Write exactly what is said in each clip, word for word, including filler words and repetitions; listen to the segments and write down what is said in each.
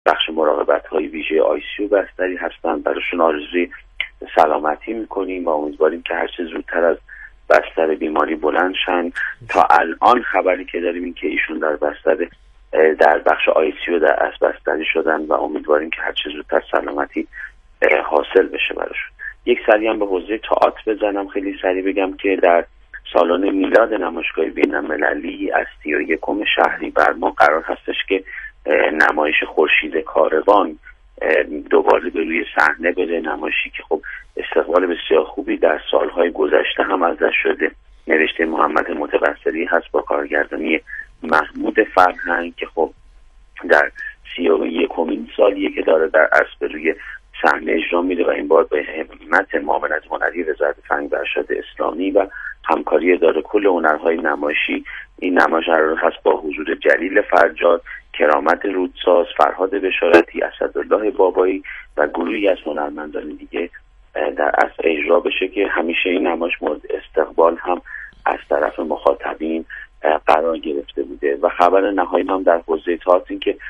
بخش مراقبت‌های ویژه آی سی یو بستری هستن. براشون آرزوی سلامتی میکنیم و امیدواریم که هر چه زودتر از بستر بیماری بلند شن. تا الان خبری که داریم این که ایشون در بستر در بخش آی سی یو در از بستری شدن و امیدواریم که هر چه زودتر سلامتی حاصل بشه براشون. یک سری هم به حوزه تئاتر بزنم، خیلی سریع بگم که در سالن میلاد نمایشگاه بین‌المللی از سی و یکم شهریور ما قرار هستش که نمایش خورشید کاروان دوباره به روی صحنه بره. نمایشی که خب استقبال بسیار خوبی در سالهای گذشته هم ازش شده. نوشته محمد متوسلی هست با کارگردانی محمود فرهنگ که خب در سی و یکمین سالیه که داره در اصل به روی صحنه اجرا میده و این بار به همت معاونت هنری وزارت فرهنگ و ارشاد اسلامی و همکاری اداره کل هنرهای نمایشی این نمایش قرار هست با حضور جلیل فرجاد، کرامت رودساز، فرهاد بشارتی، اسدالله بابایی و گروهی از هنرمندان دیگه در اصل اجرا بشه که همیشه این نمایش مورد استقبال هم از طرف مخاطبین قرار گرفته بوده. و خبر نهایی هم در حوزه تئاتر این که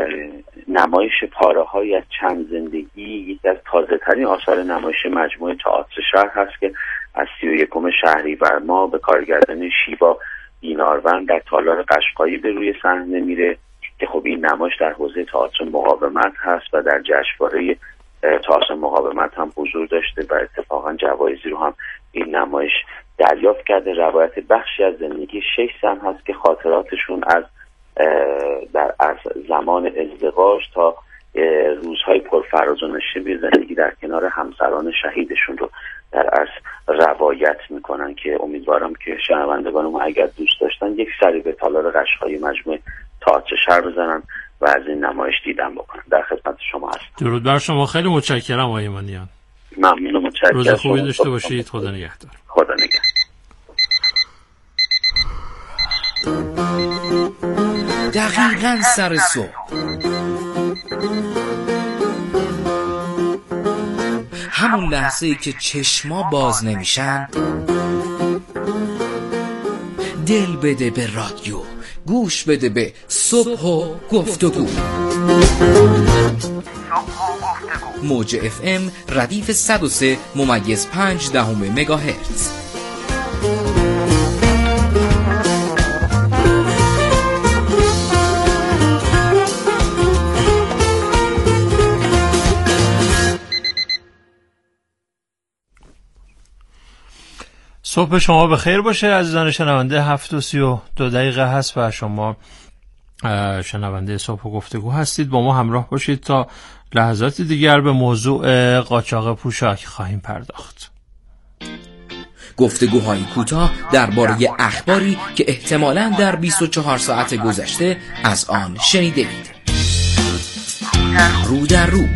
نمایش پاره‌های از چند زندگی یکی از تازه‌ترین آثار نمایش مجموعه تئاتر شهر هست که از سی و یکم شهریور ما به کارگردانی شیوا دیناروند در تالار قشقایی به روی صحنه میره که خب این نمایش در حوزه تئاتر مقاومت هست و در جشنواره تئاتر مقاومت هم حضور داشته و اتفاقا جوایزی رو هم این نمایش دریافت کرده. روایت بخشی از زندگی شش زن هست که خاطراتشون از در از زمان ازدواج تا روزهای پرفراز و نشیب زندگی در کنار همسران شهیدشون رو در اصل روایت میکنن که امیدوارم که شنوندگان ما اگر دوست داشتن یک سری به تالار قشقایی مجموعه تئاتر شهر بزنن و از این نمایش دیدن بکنن. در خدمت شما هستم. درود بر شما، خیلی متشکرم آقای ایمانیان. ممنون و متشکرم. روز خوبی داشته باشید. خدا نگهدار. خدا نگهدار. دقیقاً سر صبح همون لحظه ای که چشما باز نمیشن دل بده به رادیو، گوش بده به صبح و گفتگو. موج اف ام ردیف صد و سه ممیز پنج دهم مگاهرتز. صبح شما بخیر باشه عزیزان شنونده. هفت و سی و دو دقیقه هست و شما شنونده صبح و گفتگو هستید. با ما همراه باشید تا لحظات دیگر به موضوع قاچاق پوشاک خواهیم پرداخت. گفتگوهای کوتاه درباره اخباری که احتمالاً در بیست و چهار ساعت گذشته از آن شنیدید. رو در رو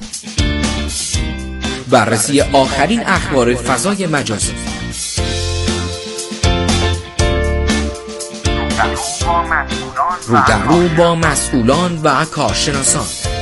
بررسی آخرین اخبار فضای مجازی. رو در رو با مسئولان و کارشناسان.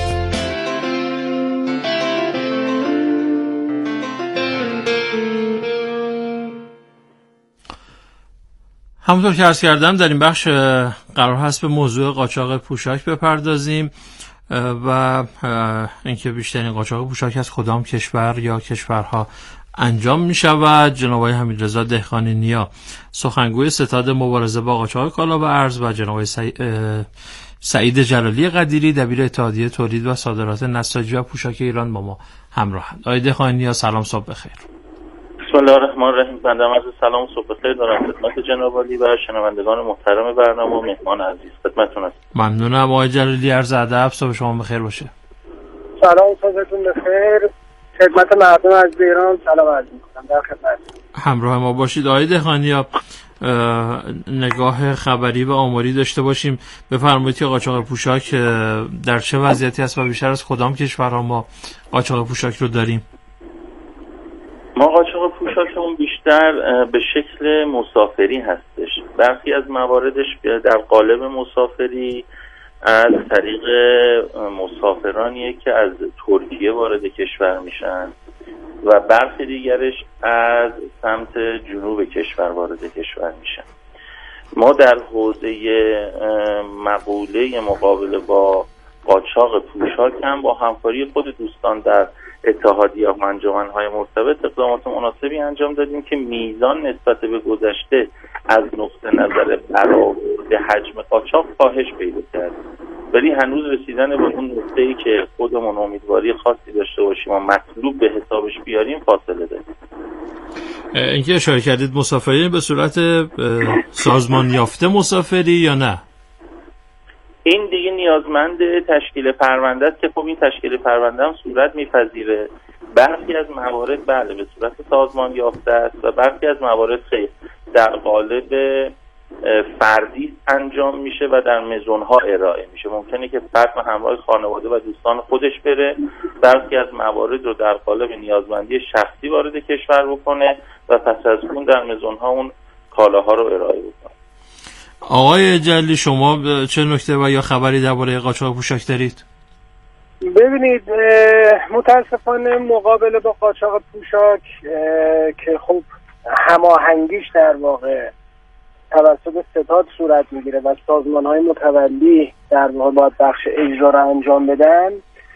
همونطور که عرض کردم در این بخش قرار هست به موضوع قاچاق پوشاک بپردازیم و اینکه بیشترین قاچاق پوشاک از کدام کشور یا کشورها انجام می شود. جناب آقای حمیدرضا دهقانی نیا سخنگوی ستاد مبارزه با قاچاق کالا و ارز و جناب آقای سعید جلالی قدیری دبیر اتحادیه تولید و صادرات نساجی و پوشاک ایران با ما همراهند. آقای دهقانی نیا سلام، صبح بخیر. بسم الله الرحمن الرحیم. بنده عرض سلام صبح بخیر دارم خدمت جناب عالی و شنوندگان محترم برنامه و مهمان عزیز. خدمتتون هستم. ممنونم آقای جلالی، عرض ادب. صبح شما بخیر باشه. سلام، صبحتون بخیر. خدمت مردم از ایران سلام عرض می‌کنم. در خدمت همراه ما باشید. آقای دهقانی، نگاه خبری و آماری داشته باشیم. بفرمایید که قاچاق پوشاک در چه وضعیتی است و بیشتر از کدام کشورها ما قاچاق پوشاک رو داریم؟ ما قاچاق پوشاکمون بیشتر به شکل مسافری هستش. برخی از مواردش در قالب مسافری از طریق مسافرانیه که از ترکیه وارد کشور میشن و برخی دیگرش از سمت جنوب کشور وارد کشور میشن. ما در حوزه مقوله مقابله با قاچاق پوشاک هم با همکاری خود دوستان در اتحادیه و انجمن‌های مرتبط اقدامات مناسبی انجام دادیم که میزان نسبت به گذشته از نقطه نظر برآورد حجم قاچاق کاهش پیدا کرد، ولی هنوز رسیدن به اون نقطه‌ای که خودمون امیدواری خاصی داشته باشیم و مطلوب به حسابش بیاریم فاصله داریم. اینکه اشاره کردید مسافری به صورت سازمان یافته مسافری یا نه؟ این دیگه نیازمند تشکیل پرونده است که خب این تشکیل پرونده هم صورت میپذیره. برخی از موارد بله به صورت سازمان یافته است و برخی از موارد خیر در قالب فردی انجام میشه و در مزونها ارائه میشه. ممکنه که فرد به همراه خانواده و دوستان خودش بره، برخی از موارد رو در قالب نیازمندی شخصی وارد کشور بکنه و پس از اون در مزونها اون کالاها رو ارائه بکنه. آقای جلی شما چه نکته و یا خبری درباره قاچاق پوشاک دارید؟ ببینید متاسفانه مقابله با قاچاق پوشاک که خب هماهنگیش در واقع توسط ستاد صورت میگیره و سازمان‌های متولی در واقع باید بخش اجرا را انجام بدن،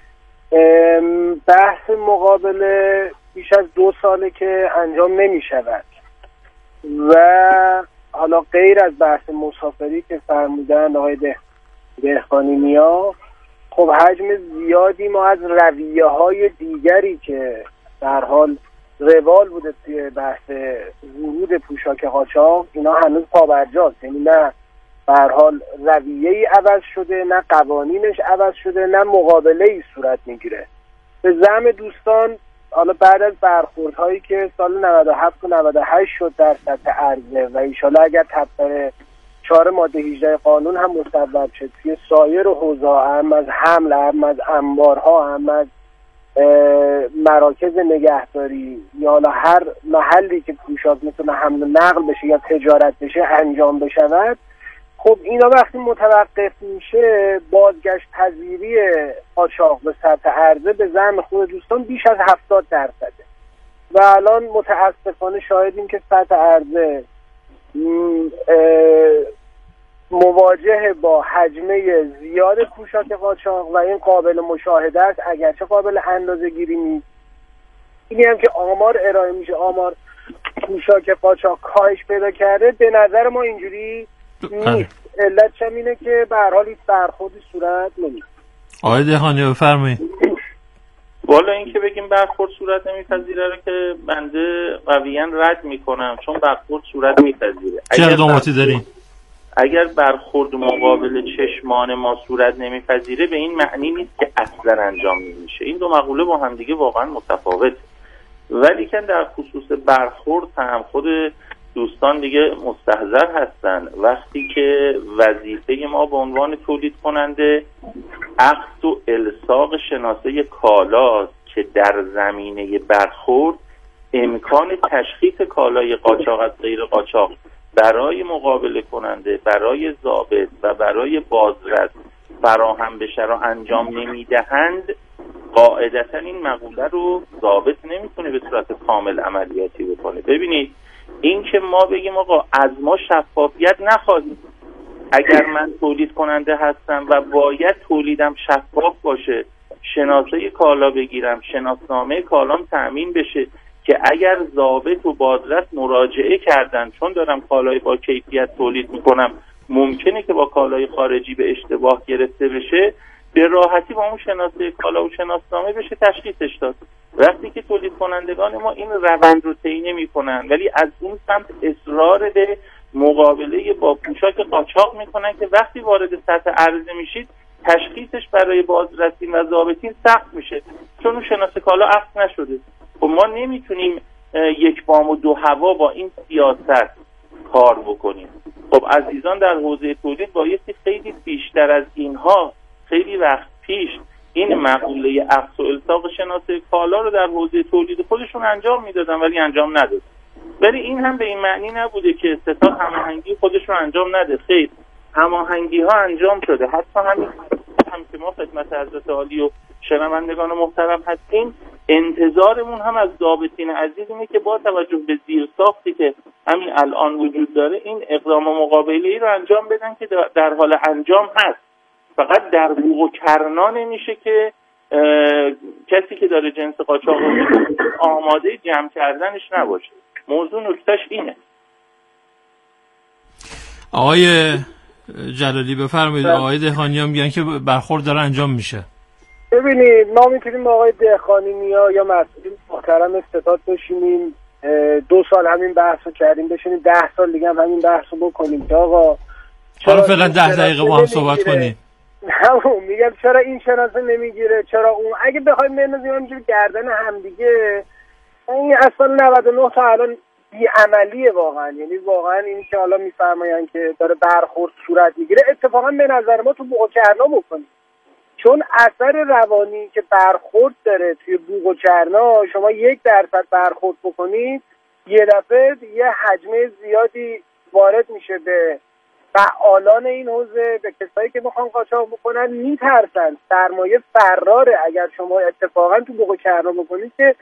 بحث مقابله بیش از دو ساله که انجام نمی‌شود و حالا غیر از بحث مسافری که فرمودن آقای ده... دهقانی نیا، خب حجم زیادی ما از رویه‌های دیگری که در حال روال بوده توی بحث ورود پوشاک قاچاق اینا هنوز پابرجاست، یعنی نه به هر حال رویه‌ای عوض شده، نه قوانینش عوض شده، نه مقابله‌ای صورت میگیره. به زعم دوستان حالا بعد از برخوردهایی که سال نود و هفت و نود و هشت شد در سطح عرضه و ایشالا اگر تبصره چهار ماده هجده قانون هم مصوب شد توی سایر حوزه‌ها، هم از حمل، هم از انبارها، هم از مراکز نگهداری یا حالا هر محلی که پوشاک میتونه حمل و نقل بشه یا تجارت بشه انجام بشود، خب اینا وقتی متوقف میشه بازگشت پذیری قاچاق به سطح عرضه به زعم خود دوستان بیش از هفتاد درصده و الان متاسفانه شاهدیم که سطح عرضه مواجه با حجمه زیاد پوشاک قاچاق و این قابل مشاهده است اگرچه قابل اندازه گیری نیست. اینی هم که آمار ارائه میشه، آمار پوشاک قاچاق کاهش پیدا کرده، به نظر ما اینجوری نیست. علتش هم اینه که به هر حال هیچ برخوردی صورت نمی‌گیره. آقای دهقانی بفرمایید. والا این که بگیم برخورد صورت نمیپذیره رو که بنده قویاً رد میکنم، چون برخورد صورت میپذیره. چه اقداماتی دارین؟ اگر برخورد مقابل چشمان ما صورت نمیپذیره به این معنی نیست که اصلا انجام نمیشه. این دو مقوله با هم دیگه واقعا متفاوته. ولی که در خصوص برخورد هم خود دوستان دیگه مستحضر هستن وقتی که وظیفه ما به عنوان تولید کننده اخذ و الساق شناسه کالاست که در زمینه برخورد امکان تشخیص کالای قاچاق از غیر قاچاق برای مقابله کننده، برای ضابط و برای بازرس فراهم بشه را انجام نمیدهند، قاعدتا این مقوله رو ضابط نمیتونه به صورت کامل عملیاتی بکنه. ببینید این که ما بگیم آقا از ما شفافیت نخواهید، اگر من تولید کننده هستم و باید تولیدم شفاف باشه، شناسه کالا بگیرم، شناسنامه کالام تأمین بشه که اگر ضابط و بازرس مراجعه کردن چون دارم کالای با کیفیت تولید میکنم ممکنه که با کالای خارجی به اشتباه گرفته بشه، به راحتی با اون شناسه کالا و شناسنامه بشه تشخیصش داد. وقتی که تولید کنندگان ما این روند رو طی نمی‌کنن ولی از اون سمت اصرار به مقابله با پوشاک قاچاق میکنن که وقتی وارد سطح عرضه میشید تشخیصش برای بازرسین و ضابطین سخت میشه چون اون شناسه کالا اخذ نشده. خب ما نمیتونیم یک بام و دو هوا با این سیاست کار بکنیم. خب عزیزان در حوزه تولید بایستی خیلی بیشتر از اینها خیلی وقت پیش این مقوله اخذ و الساق شناسه کالا رو در حوزه تولید خودشون انجام میدادن ولی انجام نداد. ولی این هم به این معنی نبوده که ستاد هماهنگی خودش رو انجام نده. خیر، هماهنگی ها انجام شده. حتی همین هم که ما خدمت حضرت عالی و شنوندگان محترم هستیم، انتظارمون هم از ضابطین عزیز اینه که با توجه به زیرساختی که همین الان وجود داره این اقدام مقابله‌ای رو انجام بدن که در حال انجام هست. فقط در بوق و کرنا نمیشه که کسی که داره جنس قاچاق رو آماده جمع کردنش نباشه. موضوع نکتهش اینه. آقای جلالی بفرمایید. آقای دهقانی هم میگن که برخورد داره انجام میشه. ببینید ما میتونیم با آقای دهقانی نیا یا مسئولین محترم استاد بشینیم، دو سال همین بحث رو کردیم، بشینیم ده سال دیگه هم همین بحث رو بکنیم که آقا حالا فعلا ده دقیقه با هم صحبت کنیم. همون میگم چرا این شناسه نمیگیره، چرا اون. اگه بخوایم بندازیم همینجوری گردن همدیگه، این اصلا نود و نه تا الان بی‌عملیه واقعا. یعنی واقعا این که حالا میفرماین که داره برخورد صورت میگیره، اتفاقا به نظر ما تو بوق و کرنا بکنیم، چون اثر روانی که برخورد داره توی بوق و کرنا، شما یک درصد برخورد بکنید یه دفعه یه حجمه زیادی وارد میشه به فعالان این حوزه، به کسایی که میخوان قاچاق بکنن. میترسن سرمایه فراره، اگر شما اتفاقا تو بوق و کرنا بکنید که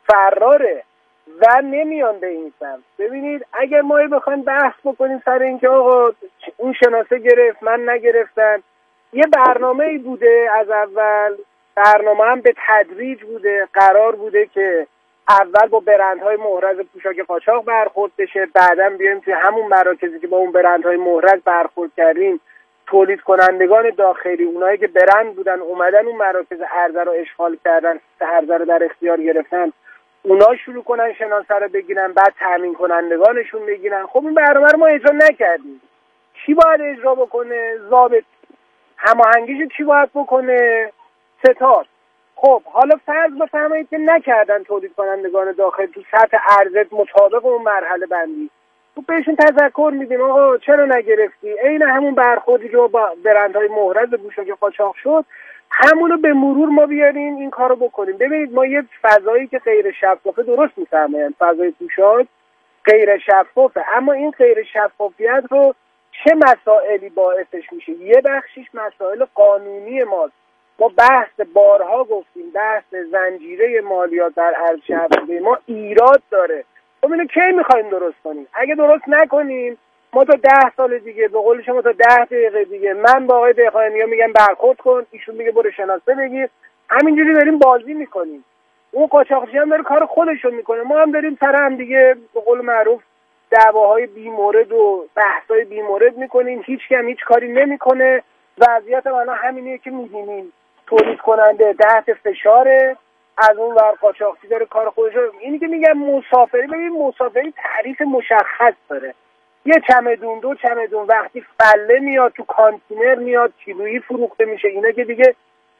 فراره و نمیان به این سمت. ببینید اگر ما بخوایم بحث بکنیم سر اینکه آقا اون شناسه گرفت من نگرفتم، یه برنامه‌ای بوده از اول، برنامه هم به تدریج بوده، قرار بوده که اول با برندهای محرز پوشاک قاچاق برخورد بشه، بعداً بیایم توی همون مراکزی که با اون برندهای محرز برخورد کردیم، تولید کنندگان داخلی، اونایی که برند بودن اومدن اون مراکز عرضه رو اشغال کردن، عرضه رو در اختیار گرفتن، اونا شروع کنن شناسه رو بگیرن، بعد تامین کنندگانشون بگیرن. خب این برنامه رو ما اجرا نکردیم. کی باید اجرا بکنه؟ ضابط. هماهنگیشو کی باید بکنه؟ ستاد. خب حالا فرض بفرمایید که نکردن تولید کنندگان داخل تو سطح عرضه مطابق اون مرحله بندی، خب بهشون تذکر میدیم آقا چرا نگرفتی؟ عین همون برخوردی که با برندهای محرز پوشاک قاچاق شد، همونو به مرور ما بیاریم این کارو بکنیم. ببینید ما یه فضایی که غیر شفافه، درست میفرمایید فضای پوشاک غیر شفافه، اما این غیر شفافیت رو چه مسائلی باعثش میشه؟ یه بخشیش مسائل قانونی ماست. ما بحث بارها گفتیم بحث زنجیره مالیات در عرض شهرداری ما ایراد داره. خب اینو کی میخوایم درست کنیم؟ اگه درست نکنیم ما تا ده سال دیگه، به قول شما تا ده دقیقه دیگه، من با آقای دهقانی میگم برخورد کن، ایشون میگه برو شناسه بگیر، همینجوری داریم بازی میکنیم. اون قاچاقچی هم داره کار خودشون میکنه، ما هم داریم سر هم دیگه به قول معروف دعواهای بیمورد و بحثای بیمورد میکنیم، هیچ کم هیچ کاری نمیکنه. وضعیت الان همینیه که میبینیم، تولید کننده تحت فشاره، از اون ور قاچاقچی داره کار خودش رو. اینی که میگم مسافری، ببین مسافری تعریف مشخص داره، یه چمدون دو چمدون وقتی فله میاد تو کانتینر میاد کیلویی فروخته میشه، اینا که دیگه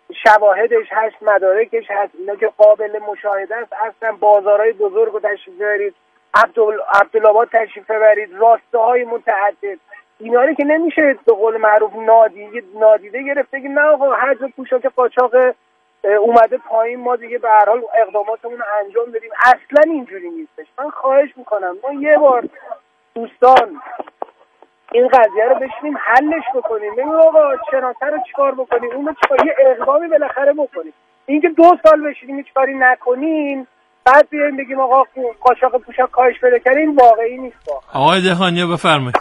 شواهدش هست، مدارکش هست، اینا که قابل مشاهده است. اصلا بازارهای بزرگ رو تشریف ببرید، عبدالآباد تشریف ببرید، راسته های متعدد، اینا رو که نمیشه به قول معروف نادیده نادیده گرفته که نه آقا حجم پوشاک قاچاق اومده پایین، ما دیگه به هر حال اقداماتمون رو انجام بدیم. اصلا اینجوری نیستش. من خواهش میکنم ما یه بار دوستان این قضیه رو بشینیم حلش بکنیم، ببین آقا شناسه رو چیکار بکنیم، اون رو چیکار، یه اقدامی بالاخره بکنیم. اینکه دو سال بشینیم هیچ کاری نکنیم بعد بیایم بگیم آقا قاچاق پوشاک کاهش پیدا کرده، این واقعی نیست. آقای دهقانی بفرمایید.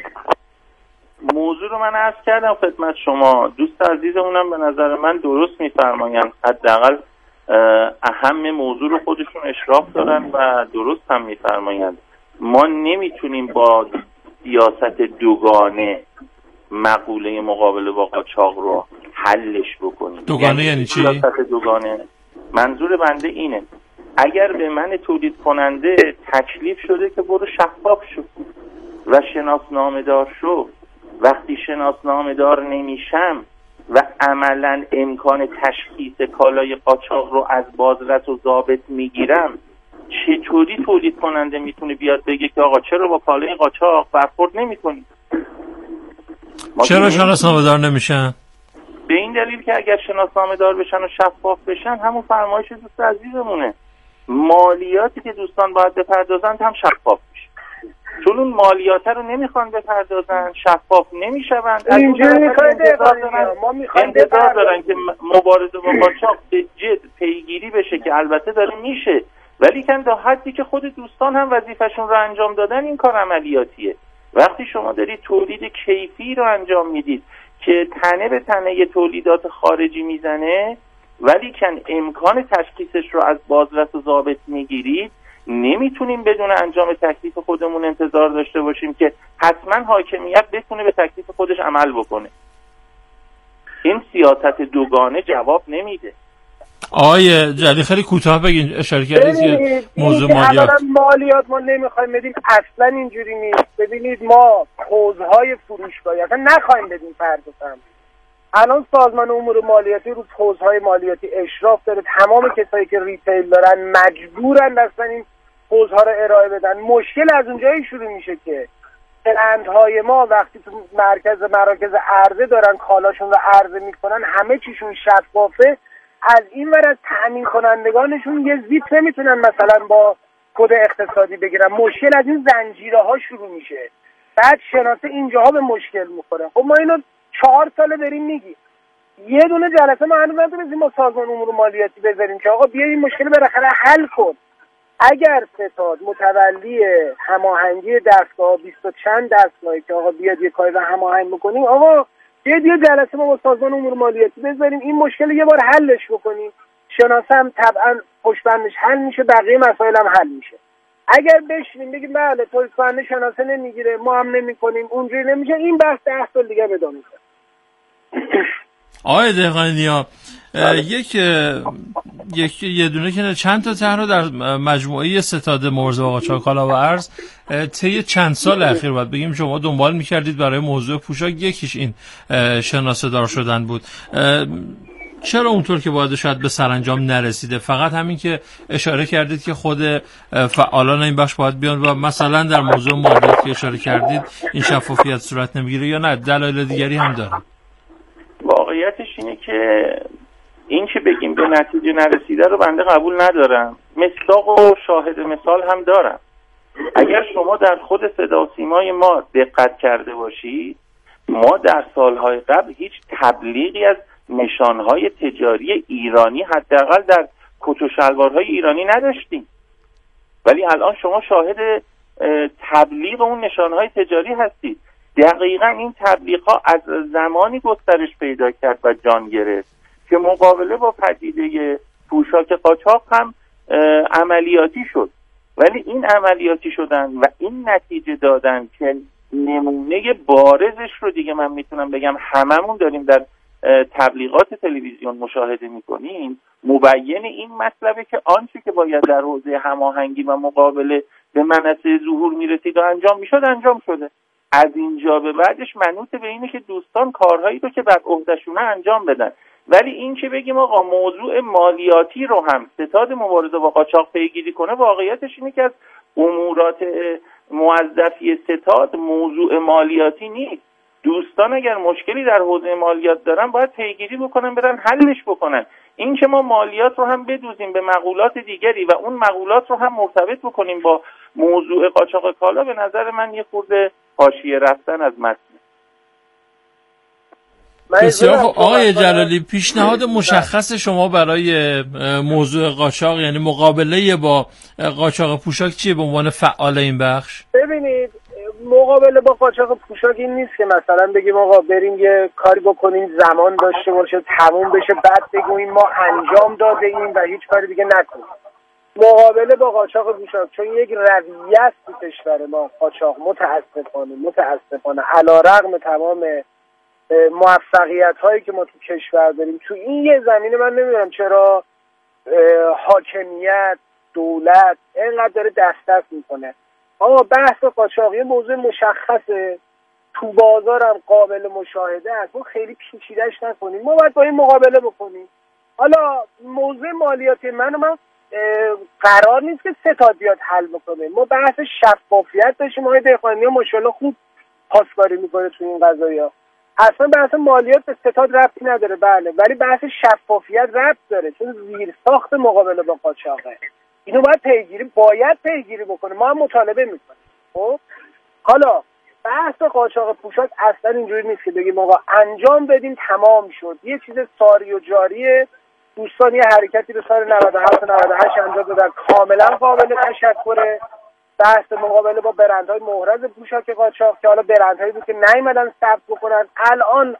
موضوع رو من عرض کردم خدمت شما. دوست عزیزمونم به نظر من درست میفرمایند، حداقل اهم موضوع رو خودشون اشراف دارن و درست هم میفرمایند. ما نمیتونیم با سیاست دوگانه مقوله مقابله با قاچاق رو حلش بکنیم. دوگانه یعنی چی؟ سیاست دوگانه منظور بنده اینه، اگر به من تولید کننده تکلیف شده که برو شفاف شو و شناسنامه دار شو، وقتی شناسنامه دار نمیشم و عملا امکان تشخیص کالای قاچاق رو از بازرس و ضابط میگیرم، چطوری تولید کننده میتونه بیاد بگه که آقا چرا با کالای قاچاق برخورد نمیکنی؟ چرا شناسنامه دار نمیشن؟ به این دلیل که اگر شناسنامه دار بشن و شفاف بشن، همون فرمایش دوست عزیزمونه، مالیاتی که دوستان باید بپردازند هم شفاف میشه. چون اون مالیات رو نمیخوان بپردازن، شفاف نمیشوند، از اون انتظار دارن که مبارزه با قاچاق به جد پیگیری بشه که البته داره میشه، ولی کن تا حدی که خود دوستان هم وظیفه‌شون رو انجام دادن این کار عملیاتیه. وقتی شما دارید تولید کیفی رو انجام میدید که تنه به تنه تولیدات خارجی میزنه ولی کن امکان تشخیصش رو از بازرس و ضابط میگیرید، نمیتونیم بدون انجام تکلیف خودمون انتظار داشته باشیم که حتما حاکمیت بتونه به تکلیف خودش عمل بکنه. این سیاست دوگانه جواب نمیده. آقای جلی خیلی کوتاه بگین، اشاره کردید که موضوع مالیات مالیات ما نمیخوایم بدیم، اصلا اینجوری نیست. ببینید ما حوزهای فروشگاهی اصلا نخوایم بدیم فرض کنم. الان سازمان امور مالیاتی رو حوزهای مالیاتی اشراف داره، تمام کسایی که ریتیل دارن مجبورن اصلا این حوزها رو ارائه بدن. مشکل از اونجایی شروع میشه که برندهای ما وقتی تو مرکز مراکز عرضه دارن کالاشون رو عرضه میکنن، همه چیشون شفافه، از این ور از تأمین کنندگانشون یه زیپ نمیتونن مثلا با کد اقتصادی بگیرن. مشکل از این زنجیره ها شروع میشه، بعد شناسه اینجاها به مشکل میخوره. خب ما اینو چهار ساله بریم میگیم، یه دونه جلسه ما هنوز نتونستیم با سازمان امور مالیاتی بذاریم که آقا بیا این مشکل بالاخره حل کن. اگر ستاد متولی هماهنگی دستگاه بیست و چند دستگاهی که آقا بیاد یه کاری رو هماهنگ بکنیم، آقا بیاد یه جلسه ما با سازمان امور مالیاتی بذاریم این مشکل یه بار حلش بکنیم، شناسه هم طبعا پشت بندش حل میشه، بقیه مسائل هم حل میشه. اگر بشینیم بگیم بله توی فنده شناسه نمیگیره ما هم نمیکنیم اونجوری نمیشه، این بحث ده سال دیگه ادامه میشه. آقای دهقانی‌نیا یک یک یه دونه که چند تا طرح رو در مجموعه ستاد مرزبان قاچاق کالا و ارز طی چند سال اخیر باید بگیم شما دنبال می‌کردید برای موضوع پوشاک، یکیش این شناسه دار شدن بود. چرا اونطور که باید شاید به سرانجام نرسیده؟ فقط همین که اشاره کردید که خود فعالان این بخش باید بیان و مثلا در موضوع مالیات که اشاره کردید این شفافیت صورت نمیگیره، یا نه دلایل دیگری هم داره؟ واقعیتش اینه که این که بگیم به نتیجه نرسیده رو بنده قبول ندارم. مصداق و شاهد مثال هم دارم. اگر شما در خود صدا و سیمای ما دقت کرده باشید، ما در سالهای قبل هیچ تبلیغی از نشانهای تجاری ایرانی حداقل در کت و شلوارهای ایرانی نداشتیم، ولی الان شما شاهد تبلیغ اون نشانهای تجاری هستید. دقیقا این تبلیغ ها از زمانی گسترش پیدا کرد و جان گرفت که مقابله با پدیده پوشاک قاچاق هم عملیاتی شد، ولی این عملیاتی شدن و این نتیجه دادن که نمونه بارزش رو دیگه من میتونم بگم هممون داریم در تبلیغات تلویزیون مشاهده میکنیم، مبین این مطلبه که آنچه که باید در حوزه هماهنگی و مقابله به منصه ظهور میرسید و انجام میشد انجام شده. از اینجا به بعدش منوط به اینه که دوستان کارهایی رو که بر عهده‌شونه انجام بدن، ولی این که بگیم آقا موضوع مالیاتی رو هم ستاد مبارزه با قاچاق پیگیری کنه، واقعیتش اینه که از امورات موظفی ستاد موضوع مالیاتی نیست. دوستان اگر مشکلی در حوزه مالیات دارن باید پیگیری بکنن، برن حلش بکنن. این که ما مالیات رو هم بدوزیم به مقولات دیگری و اون مقولات رو هم مرتبط بکنیم با موضوع قاچاق کالا، به نظر من یه خورده حاشیه رفتن از متن. بسیار خب آقای جلالی، پیشنهاد مشخص شما برای موضوع قاچاق یعنی مقابله با قاچاق پوشاک چیه به عنوان فعال این بخش؟ ببینید مقابله با قاچاق پوشاک این نیست که مثلا بگیم آقا بریم یه کاری بکنیم زمان داشته باشه تموم بشه بعد بگیم ما انجام داده ایم و هیچ کاری دیگه نکنیم. مقابله با قاچاق پوشاک چون یک رویه است تو کشور ما، قاچاق متاسفانه متاسفانه علیرغم تمام موفقیت هایی که ما تو کشور داریم تو این یه زمینه، من نمیدونم چرا حاکمیت دولت اینقدر داره دست دست میکنه. آقا بحث قاچاق یه موضوع مشخصه، تو بازارم قابل مشاهده است، ما خیلی پیچیده‌اش نکنیم، ما باید با این مقابله بکنیم. حالا موضوع مالیاتی من و من قرار نیست که ستاد بیاد حل بکنه، ما بحث شفافیت داشتیم. آقای دهقانی‌نیا ماشاءالله خوب پاسداری میکنه تو این قضایا. اصلا بحث مالیات به ستاد ربطی نداره، بله، ولی بحث شفافیت ربط داره چون زیر ساخت مقابله با قاچاقه. اینو باید پیگیری باید پیگیری بکنه، ما هم مطالبه میکنیم. خب حالا بحث قاچاق پوشاک اصلا اینجوری نیست که بگیم آقا انجام بدیم تمام شد، یه چیز ساری و جاریه. دوستان یه حرکتی به سال نود و هفت نود و هشت انجام دادن، کاملا قابل تشکره. بحث مقابله با برندهای محرز پوشاک قاچاق که حالا برندهایی بود که نیومدن ثبت بکنن، الان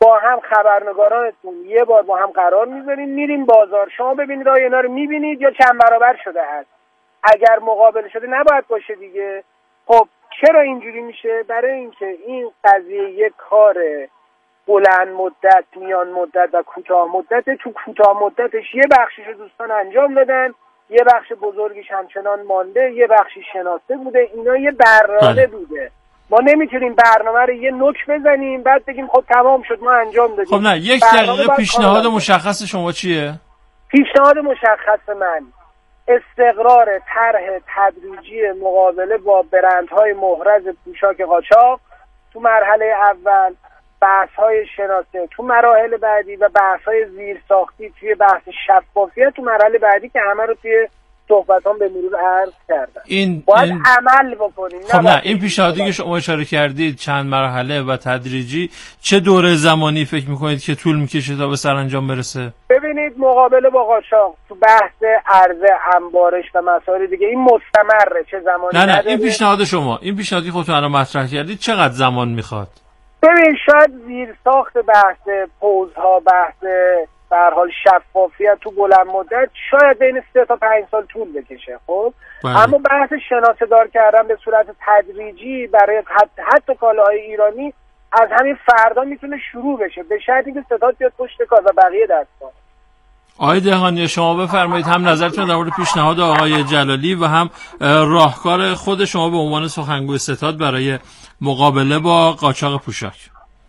با هم خبرنگارانتون یه بار با هم قرار میذاریم، میریم بازار، شما ببینید آیا اینا رو میبینید یا چند برابر شده است. اگر مقابل شده نباید باشه دیگه. خب چرا اینجوری میشه؟ برای اینکه این قضیه یک کار بلند مدت، میان مدت و کوتاه مدت. تو کوتاه مدتش یه بخشش رو دوستان انجام بدن، یه بخش بزرگیش همچنان مانده، یه بخشی شناسه بوده. اینا یه برنامه بوده. ما نمیتونیم برنامه رو یه نوک بزنیم بعد بگیم خب تمام شد ما انجام دادیم. خب نه، یک دقیقه پیشنهاد مشخص شما چیه؟ پیشنهاد مشخص من استقرار طرح تدریجی مقابله با برندهای محرز پوشاک قاچاق تو مرحله اول، بحث‌های شناسه تو مراحل بعدی و بحث‌های زیرساختی توی بحث شفافیت تو مرحله بعدی که همه رو توی صحبتام به مرور عرض کردم. این باید این... عمل بکنیم. خب نه، این پیشنهادی که شما اشاره کردید چند مرحله و تدریجی، چه دوره زمانی فکر میکنید که طول میکشه تا به سرانجام برسه؟ ببینید مقابله با قاچاق تو بحث عرضه، انبارش و مسائل دیگه این مستمره. چه زمانی نه نه نداره. این پیشنهاد شما، این پیشنهادی خودتون الان مطرح کردید چقدر زمان میخواد؟ ببین شاید زیر ساخت بحث پوزها، بحث به هر حال شفافیت تو بلند مدت شاید بین سه تا پنج سال طول بکشه. خب بله. اما بحث شناسه دار کردن به صورت تدریجی برای حتی, حتی کالاهای ایرانی از همین فردا میتونه شروع بشه، به شرطی که ستاد بیاد پشت کار و بقیه دستان. آقای دهقانی شما بفرمایید، هم نظرتون در مورد پیشنهاد آقای جلالی و هم راهکار خود شما به عنوان سخنگوی ستاد برای مقابله با قاچاق پوشاک.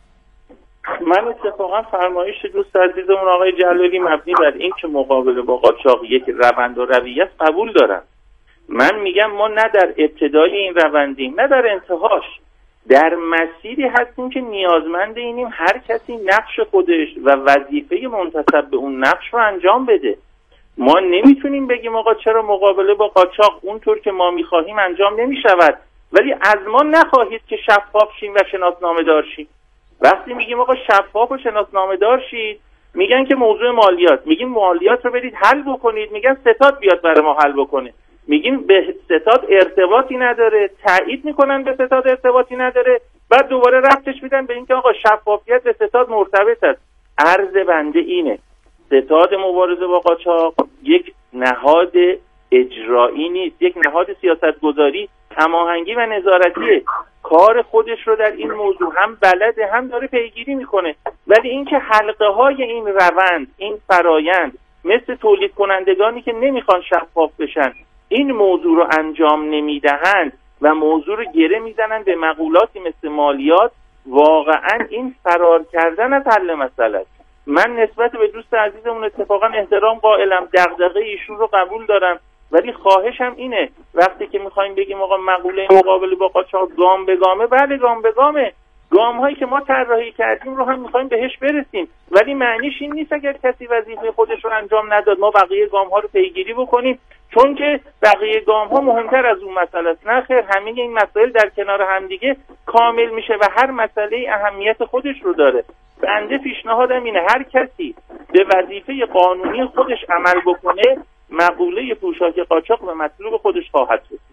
من اتفاقا فرمایش دوست عزیزمون آقای جلالی مبنی بر این که مقابله با قاچاق یک روند و رویه قبول دارم. من میگم ما نه در ابتدای این روندیم نه در انتهاش، در مسیری هستیم که نیازمند اینیم هر کسی نقش خودش و وظیفه منتسب به اون نقش رو انجام بده. ما نمیتونیم بگیم آقا چرا مقابله با قاچاق اونطور که ما میخواهیم انجام نمیشود ولی از ما نخواهید که شفاف شیم و شناسنامه دار شیم. وقتی میگیم آقا شفاف و شناسنامه دار شید، میگن که موضوع مالیات، میگیم مالیات رو برید حل بکنید، میگن ستاد بیاد برای ما حل بکنه. میگیم به ستاد ارتباطی نداره، تایید میکنن به ستاد ارتباطی نداره، بعد دوباره ربطش میدن به اینکه آقا شفافیت به ستاد مرتبط است. عرض بنده اینه، ستاد مبارزه با قاچاق یک نهاد اجرایی نیست، یک نهاد سیاستگذاری، هماهنگی و نظارتیه. کار خودش رو در این موضوع هم بلده هم داره پیگیری میکنه، ولی اینکه حلقه های این روند، این فرایند مثل تولید کنندگانی که نمیخوان شفاف بشن این موضوع رو انجام نمیدهند و موضوع رو گره میزنن به مقولاتی مثل مالیات، واقعا این فرار کردن از حل مسئله است. من نسبت به دوست عزیزمون اتفاقا احترام قائلم، دغدغه ایشون رو قبول دارم، ولی خواهشم اینه وقتی که میخوایم بگیم آقا مقوله مقابله با قاچاق گام به گامه، بله گام به گامه، گام هایی که ما طراحی کردیم رو هم میخوایم بهش برسیم، ولی معنیش این نیست اگر کسی وظیفه خودش رو انجام نداد ما بقیه گام ها رو پیگیری بکنیم، چون که بقیه گام ها مهمتر از اون مسئله است. نه خیر، همه این مسائل در کنار همدیگه کامل میشه و هر مسئله اهمیت خودش رو داره. بنده پیشنهادم اینه هر کسی به وظیفه قانونی خودش عمل بکنه، مقوله پوشاک قاچاق و مطلوب خودش خواهد بود.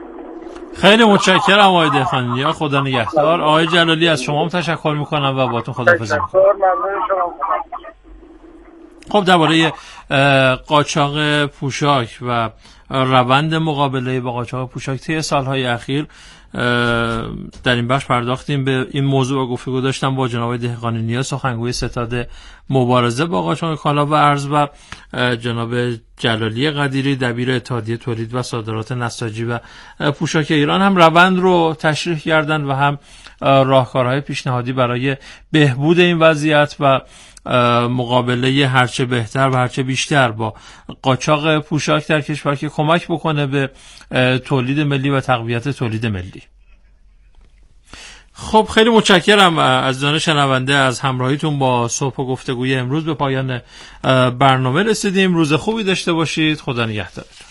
خیلی متشکرم آقای دهقانی، یا خدا نگهدار. آقای جلالی از شما هم تشکر میکنم و باهاتون خداحافظی میکنم. خب درباره قاچاق پوشاک و روند مقابله با قاچاق پوشاک طی سالهای اخیر در این بخش پرداختیم به این موضوع و گفتگو داشتم با جناب دهقانی نیا، سخنگوی ستاد مبارزه با قاچاق کالا و ارز، و جناب جلالی قدیری دبیر اتحادیه تولید و صادرات نساجی و پوشاک ایران هم روند رو تشریح کردند و هم راهکارهای پیشنهادی برای بهبود این وضعیت و مقابله هرچه بهتر و هرچه بیشتر با قاچاق پوشاک در کشور که کمک بکنه به تولید ملی و تقویت تولید ملی. خب خیلی متشکرم از جان شنونده از همراهیتون با صبح و گفتگوی امروز. به پایان برنامه رسیدیم. روز خوبی داشته باشید. خدا نگهدارتون.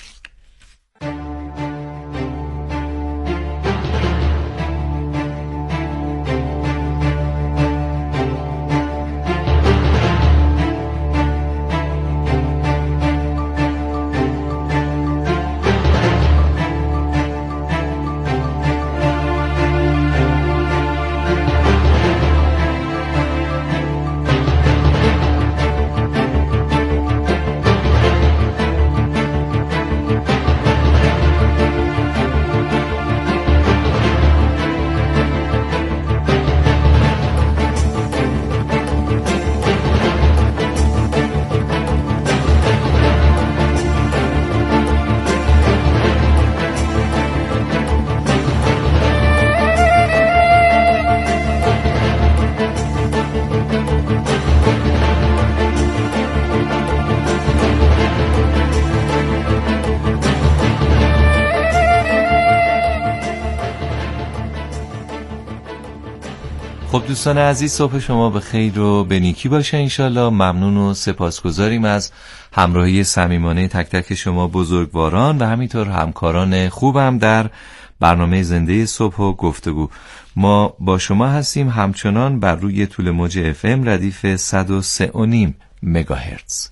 خب دوستان عزیز، صبح شما به خیر و به نیکی باشه انشالله. ممنون و سپاسگزاریم از همراهی صمیمانه تک تک شما بزرگواران و همینطور همکاران خوبم در برنامه زنده صبح و گفتگو. ما با شما هستیم همچنان بر روی طول موج اف ام ردیف صد و سه و نیم مگاهرتز.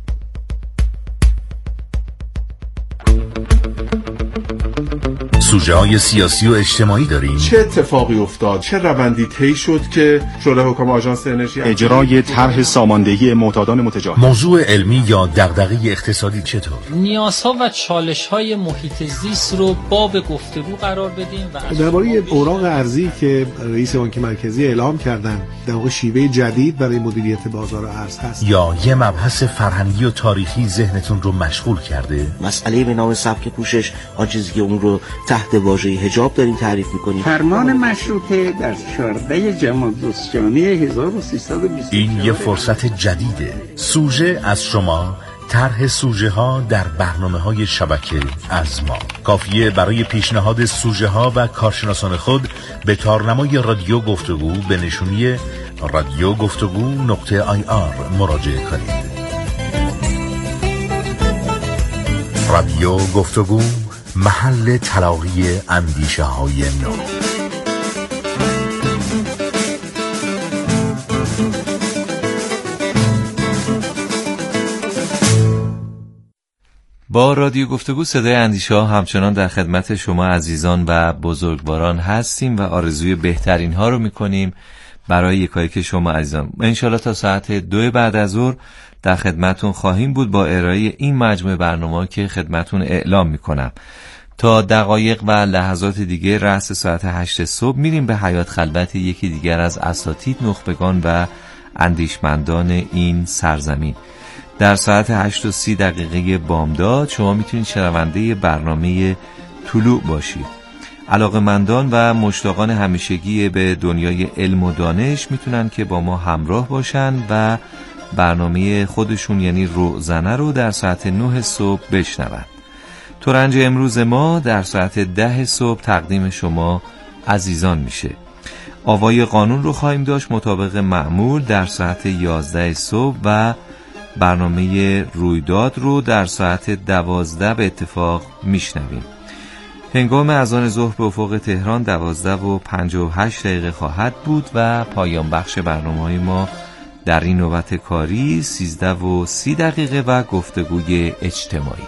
سوژه های سیاسی و اجتماعی داریم. چه اتفاقی افتاد؟ چه روندی طی شد که شورای حکام آژانس انرژی اجرای طرح ساماندهی معتادان متجاوز؟ موضوع علمی یا دغدغه اقتصادی چطور؟ نیازها و چالش‌های محیط زیست رو باب گفتگو قرار بدیم و درباره اوراق ارزی که رئیس بانک مرکزی اعلام کردن در واقع شیوه جدید برای مدیریت بازار ارز هست. یا یه مبحث فرهنگی و تاریخی ذهنتون رو مشغول کرده؟ مسئله به نام سبک پوشش، آن چیزی که اون رو تحت واژه حجاب داریم تعریف می‌کنیم. فرمان مشروطه در چهاردهم جمادی الثانی هزار و سیصد و بیست. این یه فرصت جدیده. سوژه از شما، طرح سوژه ها در برنامه های شبکه از ما. کافیه برای پیشنهاد سوژه ها و کارشناسان خود به تارنمای رادیو گفتگو به نشونی رادیو گفتگو نقطه آی آر مراجعه کنید. رادیو گفتگو، محل تلاقی اندیشه های نو. با رادیو گفتگو صدای اندیشه ها همچنان در خدمت شما عزیزان و بزرگواران هستیم و آرزوی بهترین ها رو میکنیم برای یکایک شما عزیزان. انشالله تا ساعت دو بعد از ظهر در خدمتون خواهیم بود با ارائه این مجموعه برنامه که خدمتون اعلام میکنم. تا دقایق و لحظات دیگه رأس ساعت هشت صبح میریم به حیات خلوت یکی دیگر از اساتید، نخبگان و اندیشمندان این سرزمین. در ساعت هشت و سی دقیقه بامداد شما میتونید شنونده برنامه طلوع باشید. علاقه‌مندان و مشتاقان همیشگی به دنیای علم و دانش میتونن که با ما همراه باشن و برنامه خودشون یعنی روزنه رو در ساعت نه صبح بشنون. ترنج امروز ما در ساعت ده صبح تقدیم شما عزیزان میشه. آوای قانون رو خواهیم داشت مطابق معمول در ساعت یازده صبح و برنامه رویداد رو در ساعت دوازده به اتفاق میشنویم. هنگام اذان ظهر به افق تهران دوازده و پنجاه و هشت دقیقه خواهد بود و پایان بخش برنامه‌های ما در این نوبت کاری سیزده و سی دقیقه و گفتگوی اجتماعی.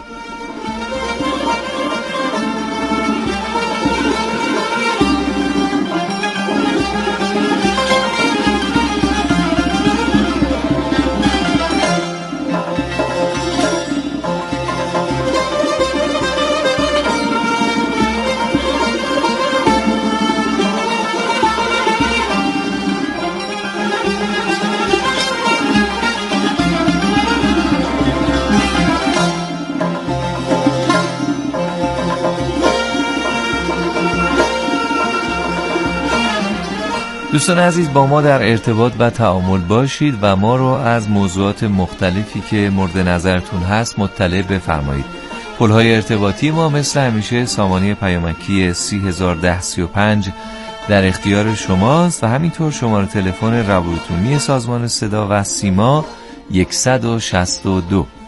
دوستان عزیز، با ما در ارتباط و تعامل باشید و ما رو از موضوعات مختلفی که مورد نظرتون هست مطلع بفرمایید. پل‌های ارتباطی ما مثل همیشه سامانه پیامکی سی هزار و ده سی و پنج در اختیار شماست و همینطور شماره تلفن روابط عمومی سازمان صدا و سیما صد و شصت و دو.